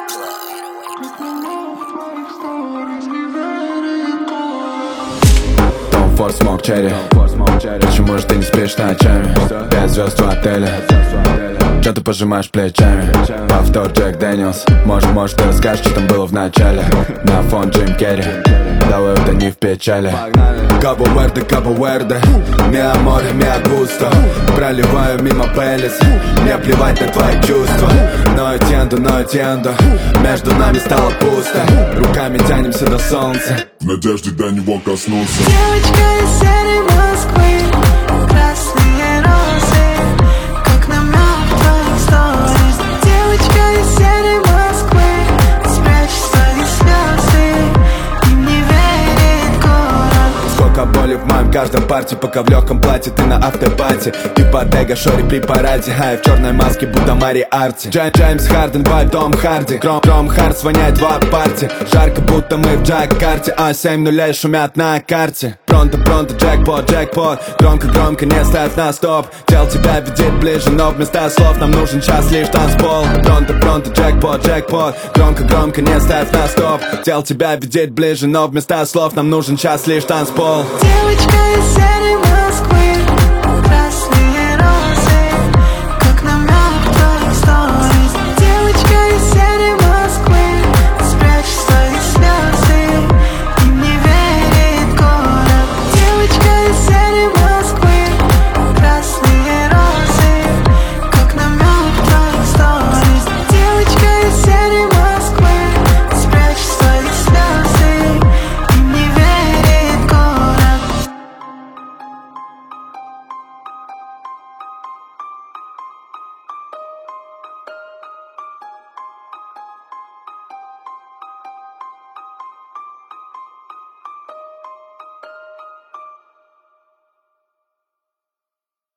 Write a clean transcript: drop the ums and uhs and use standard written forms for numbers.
Tom Ford Smoke Cherry. Почему же ты не спишь ночами? 5 звезд в отеле. Чё ты пожимаешь плечами? Повтор Джек Дэниелс. Может ты расскажешь, что там было в начале? На фон Джим Керри. Давай утони в печали. Кабо Верде, mi amor, mi gusto. Проливаю мимо пелес. Мне плевать на твои чувства. Но entiendo. Между нами стало пусто. Руками тянемся до солнца. В надежде до него коснуться. Девочка из серой Москвы, красные розы, как намек твоих сторис. Девочка из серой Москвы, спрячь свои слезы, им не верит город. Сколько боли в моем каждом парте, пока в легком платье ты на автопате. Ипотека, шори при параде, а я в черной маске, будто Мари Арти. Джеймс Харден, вайб Том Харди. Кром Хардс воняет в апарте. Жарко, будто мы в Джакарте, а 7 нулей шумят на карте. Пронто, джекпот. Громко, не ставь на стоп. Тело тебя ведет ближе, но вместо слов нам нужен час лишь танцпол. Пронто, джекпот. Громко, не ставь на стоп. Тело тебя ведет ближе, но вместо слов нам нужен час лишь танцпол. Девочка из серой Москвы,